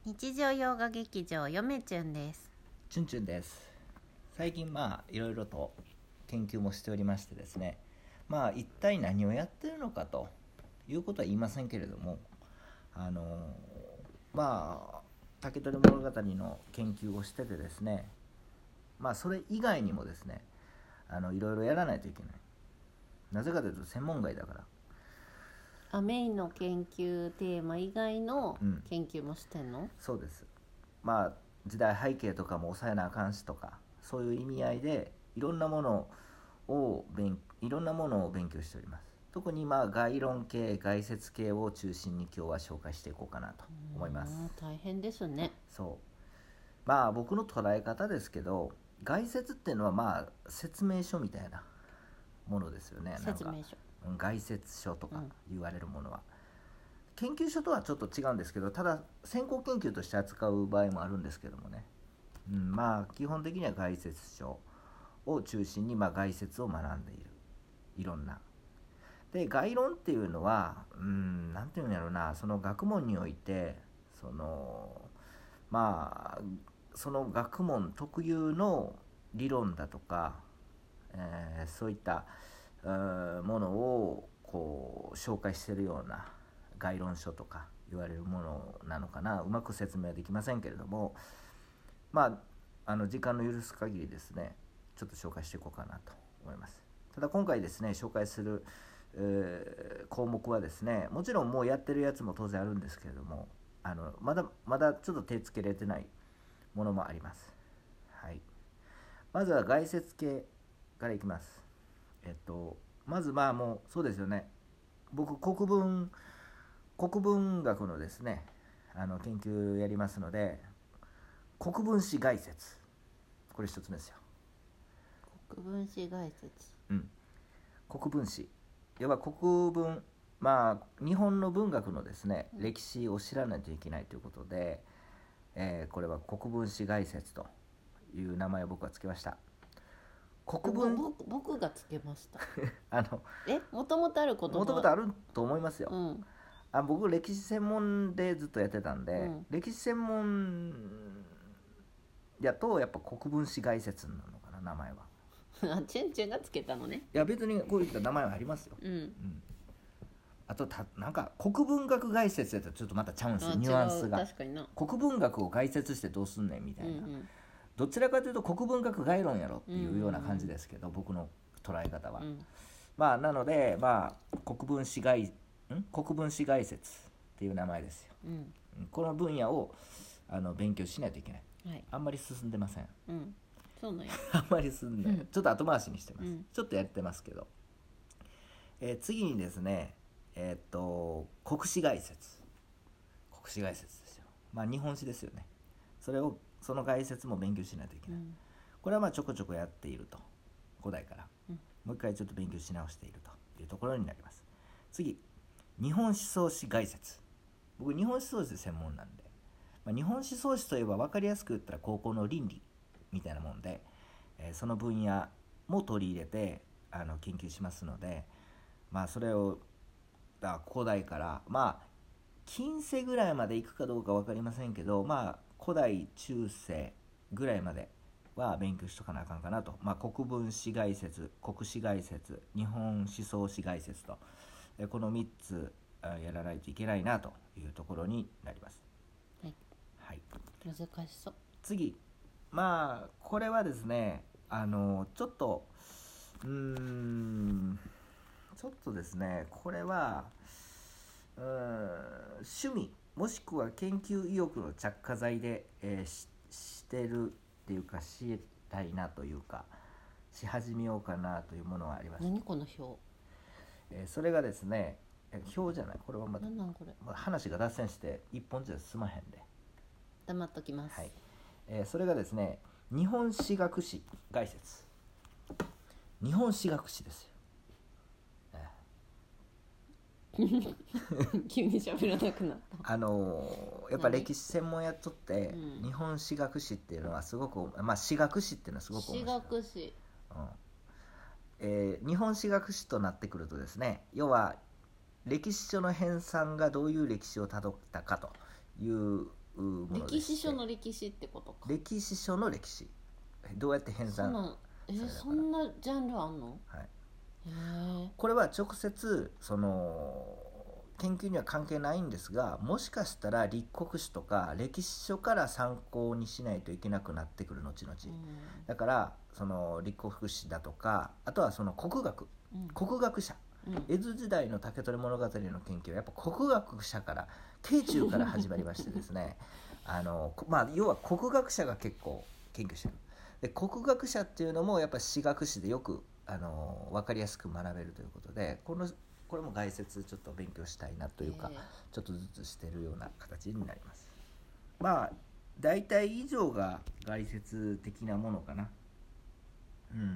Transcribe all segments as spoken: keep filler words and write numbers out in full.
日常洋画劇場よめちゅんです。 チュンチュンです。最近まあいろいろと研究もしておりましてですね、まあ一体何をやってるのかということは言いませんけれども、あのまあ竹取物語の研究をしててですね、まあそれ以外にもですね、あのいろいろやらないといけない。なぜかというと専門外だから。 あ、メインの研究テーマ以外のうん研究もしてんの？ そうです。まあ時代背景とかも抑えなあかんしとか、そういう意味合いでいろんなものを勉いろんなものを勉強しております。特にまあ概論系概説系を中心に今日は紹介していこうかなと思います。 うん、大変ですね。 そうまあ僕の捉え方ですけど、概説っていうのはまあ説明書みたいなものですよね。 説明書、 なんか概説書とか言われるものは、うん、研究所とはちょっと違うんですけど、ただ先行研究として扱う場合もあるんですけどもね、うん、まあ基本的には概説書を中心にまあ概説を学んでいる。いろんなで概論っていうのは、うん、なんていうんやろうな、その学問においてそのまあその学問特有の理論だとか、えー、そういったものをこう紹介しているような概論書とか言われるものなのかな。うまく説明はできませんけれども、まああの時間の許す限りですね、ちょっと紹介していこうかなと思います。ただ今回ですね紹介する、えー、項目はですね、もちろんもうやってるやつも当然あるんですけれども、あのまだまだちょっと手つけれてないものもあります。はい、まずは概説系からいきます。えっとまずまあもうそうですよね、僕国文国文学のですねあの研究やりますので、国分史概説、これ一つ目ですよ。 国分史概説、 うん、国分史、要は国文、まあ日本の文学のですね、うん、歴史を知らないといけないということで、えー、これは国分史概説という名前を僕はつけました。 国文 僕, 僕がつけましたあのえもともとある言葉、 もともとあると思いますよ、 うん、 あ僕歴史専門でずっとやってたんで、うん、歴史専門やとやっぱ国分史概説なのかな、名前はあ、チュンチュンがつけたのね。 いや別にこういった名前はありますよ、 うんうん、 あとたなんか国文学概説やとちょっとまたちゃうんですよ、ニュアンスが。 確かにな。 国文学を概説してどうすんねんみたいな、うんうん、どちらかというと国文学概論やろっていうような感じですけど、うんうんうん、僕の捉え方は、うん、まあなのでまあ国分史概ん国分史概説っていう名前ですよ、うん、この分野をあの勉強しないといけない、はい、あんまり進んでません、 うん、そうなんやあんまり進んでない、うん、ちょっと後回しにしてます、うん、ちょっとやってますけど、えー、次にですねえー、っと国史概説国史概説ですよ。まあ日本史ですよね。それをその概説も勉強しないといけない、うん、これはまあちょこちょこやっていると、古代から、うん、もう一回ちょっと勉強し直しているというところになります。次、日本思想史概説。僕日本思想史専門なんで、まあ、日本思想史といえば分かりやすく言ったら高校の倫理みたいなもんで、えー、その分野も取り入れてあの研究しますので、まあそれをだ古代からまあ近世ぐらいまで行くかどうか分かりませんけど、まあ古代中世ぐらいまでは勉強しとかなあかんかなと、まあ、国分史概説、国史概説、日本思想史概説と、このみっつやらないといけないなというところになります。 はい、はい、難しそう。 次、まあこれはですね、あのちょっとうーんちょっとですね、これはうーん趣味もしくは研究意欲の着火剤で、えー、し, してるっていうかしたいなというかし始めようかなというものはあります。 何この表、 えー、それがですね、表じゃない、これはまだ何なんこれ、 まあ、話が脱線して一本じゃ済まへんで黙っときます。 はい、えー、それがですね、日本史学史概説。日本史学史ですよ急に喋らなくなった。 あのー、やっぱ歴史専門やっとって、うん、日本史学史っていうのはすごく、まあ史学史っていうのはすごく面白い。 史学史、 うんえー、日本史学史となってくるとですね、要は歴史書の編纂がどういう歴史をたどったかというものでして、 歴史書の歴史ってことか。 歴史書の歴史、どうやって編纂されたか、 えそんなジャンルあんの？ はい、 へこれは直接その研究には関係ないんですが、もしかしたら立国史とか歴史書から参考にしないといけなくなってくる後々、 うん、 だからその立国史だとか、あとはその国学、 うん、 国学者、 うん、 江戸時代の竹取物語の研究はやっぱ国学者から、慶中から始まりましてですねあの、まあ、要は国学者が結構研究してる。で国学者っていうのもやっぱ史学史でよくあの分かりやすく学べるということで、このこれも概説ちょっと勉強したいなというか、 えー、 ちょっとずつしてるような形になります。まあ大体以上が概説的なものかな。うん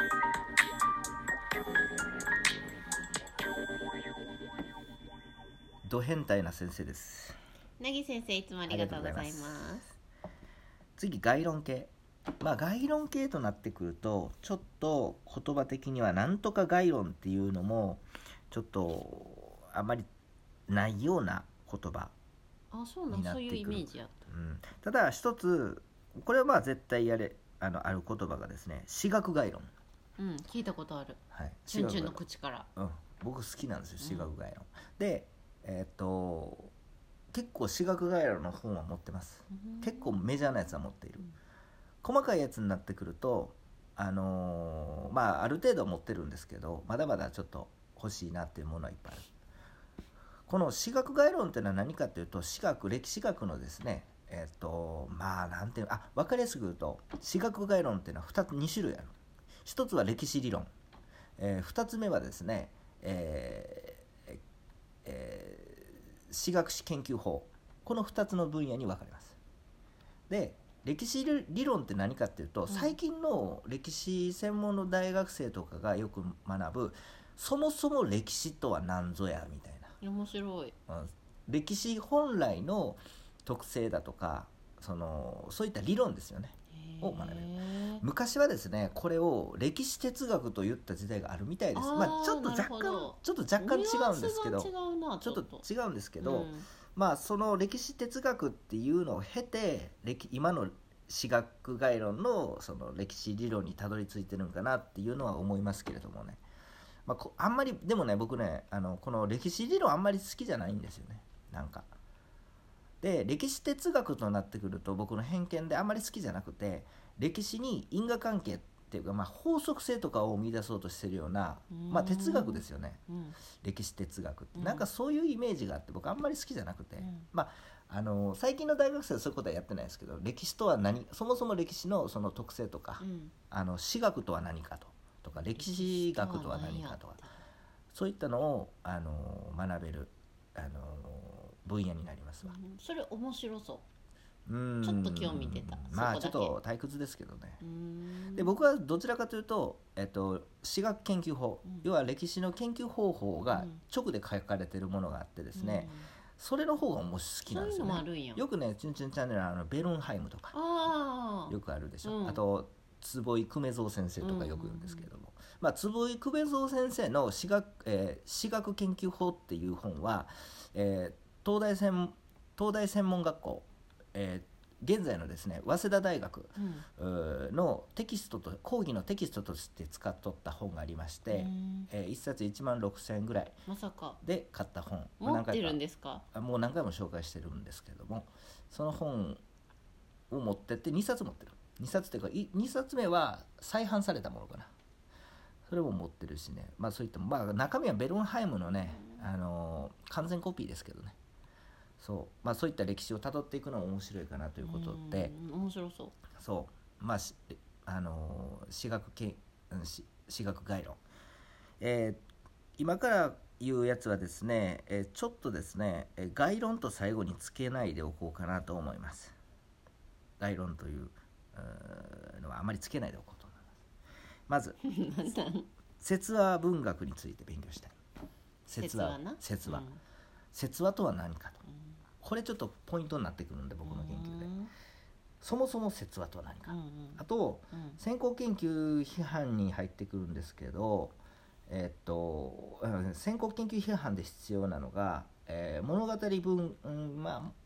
ド変態な先生です。 なぎ先生いつもありがとうございます。 次概論系。まあ概論系となってくるとちょっと言葉的にはなんとか概論っていうのもちょっとあまりないような言葉あ、そうなん、そういうイメージやった、 うん、ただ一つこれはまあ絶対やれ あの、ある言葉がですね、史学概論。 うん、聞いたことある、 はい、 チュンチュンの口から、 うん、僕好きなんですよ史学概論、うん、でえー、っと結構史学概論の本は持ってます、うん、結構メジャーなやつは持っている、うん、細かいやつになってくるとあのー、まあある程度持ってるんですけど、まだまだちょっと欲しいなっていうものはいっぱいある。この史学概論っていうのは何かというと、史学歴史学のですね、えっとまあなんていうあ分かりやすく言うと、史学概論っていうのはふたつに種類ある。一つは歴史理論、えー、ふたつめはですね、えーえー、史学史研究法、このふたつの分野に分かれます。で歴史理論って何かっていうと、最近の歴史専門の大学生とかがよく学ぶ、そもそも歴史とは何ぞやみたいな、 面白い、 うん、歴史本来の特性だとか、そのそういった理論ですよねを学べる。昔はですね、これを歴史哲学と言った時代があるみたいです。 あ、 まあ、ちょっと若干ちょっと若干違うんですけど、 ちょっと違うんですけど、 うん、 まあその歴史哲学っていうのを経て歴今の史学概論のその歴史理論にたどり着いてるのかなっていうのは思いますけれどもね。まあ、あんまりでもね、僕ね、あのこの歴史理論あんまり好きじゃないんですよね。なんかで歴史哲学となってくると、僕の偏見であんまり好きじゃなくて、歴史に因果関係っていうか、まあ、法則性とかを見出そうとしてるような、まあ、哲学ですよね、うん、歴史哲学って、うん、なんかそういうイメージがあって僕あんまり好きじゃなくて、うん、まあ、あの最近の大学生はそういうことはやってないですけど、歴史とは何、そもそも歴史のその特性とか、うん、あの史学とは何かととか歴史学とは何かとか、そういったのをあの学べるあの分野になりますわ、 うん、それ面白そう。 うん、 ちょっと興味出た。 まあちょっと退屈ですけどね。で僕はどちらかというと、えっと、史学研究法、うん、要は歴史の研究方法が直で書かれているものがあってですね、うん、それの方がもし好きなんですよね。 そういうのもあるんや。 よくね、チュンチュンチャンネルあのベルンハイムとかあよくあるでしょ、 うん、 あと坪井久米蔵先生とかよく言うんですけども、うん、まあ、坪井久米蔵先生の史学、えー、史学研究法っていう本は、えー、東大専東大専門学校、えー、現在のですね早稲田大学のテキストと講義のテキストとして使っとった本がありまして、えー、いっさついちまんろくせんえんぐらいで買った本、 持ってるんですか？ もう何回も紹介してるんですけども、その本を持ってってにさつ持ってる。にさつというかにさつめは再販されたものかな、それも持ってるしね、まあそういった、まあ、中身はベルンハイムのね、あのー、完全コピーですけどね、そう、まあ、そういった歴史をたどっていくのが面白いかなということで、 面白そう。 そう、まああのー、史学系史学概論、えー、今から言うやつはですね、えー、ちょっとですね、えー、概論と最後につけないでおこうかなと思います。概論というのはあまりつけないでおこうと思います。まず説話文学について勉強したい。説話な説話、うん、説話とは何かと、うん、これちょっとポイントになってくるんで、僕の研究で、そもそも説話とは何か、うんうん、あと、うん、先行研究批判に入ってくるんですけど、えー、っと先行研究批判で必要なのが、えー、物語文、うん、まあ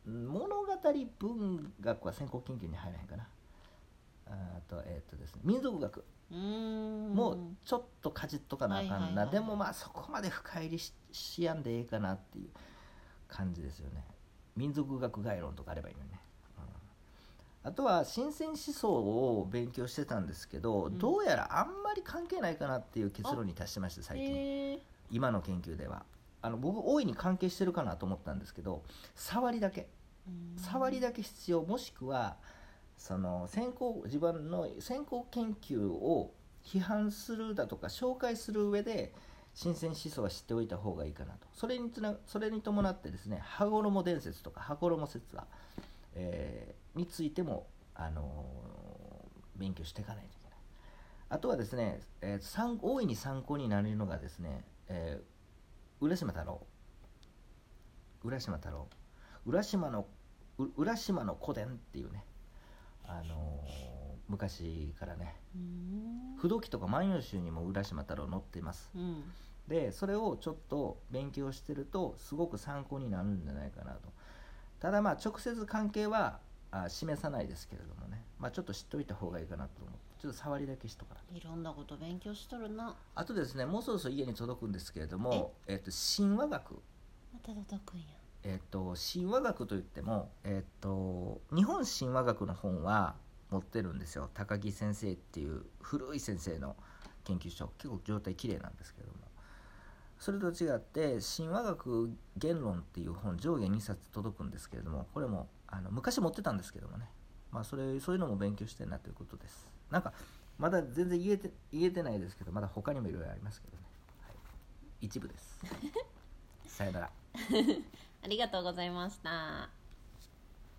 物語文学は先行研究に入らへんかな。あとえっ、とですね民族学うーんもうちょっとかじっとかなあかんな、 はいはいはい、 でもまあそこまで深入り し, しやんでええかなっていう感じですよね。民族学概論とかあればいいのにね、うん、あとは新鮮思想を勉強してたんですけど、うん、どうやらあんまり関係ないかなっていう結論に達しました最近。今の研究ではあの僕大いに関係してるかなと思ったんですけど、触りだけ触りだけ必要、もしくはその先行自分の先行研究を批判するだとか紹介する上で新鮮思想は知っておいた方がいいかなと。それにつなそれに伴ってですね、羽衣伝説とか羽衣説は、えー、についても、あのー、勉強していかないといけない。あとはですね、えー、大いに参考になるのがですね、えー、浦島太郎浦島太郎浦島の浦島の古典っていうね、あのー、昔からね、不動記とか万葉集にも浦島太郎載っています、うん、でそれをちょっと勉強してるとすごく参考になるんじゃないかなと。ただまあ直接関係はあ示さないですけれどもね、まあ、ちょっと知っておいた方がいいかなと思って、ちょっと触りだけしとかな。 いろんなこと勉強しとるな。 あとですね、もうそろそろ家に届くんですけれども、え、えっと、神話学また届くんや。 えっと、神話学といっても、えっと、日本神話学の本は持ってるんですよ。高木先生っていう古い先生の研究所、結構状態綺麗なんですけども、それと違って神話学言論っていう本上下にさつ届くんですけれども、これもあの昔持ってたんですけどもね、まあ、それそういうのも勉強してるなということです。なんかまだ全然言えて言えてないですけど、まだ他にもいろいろありますけどね、はい、一部ですさよならありがとうございました。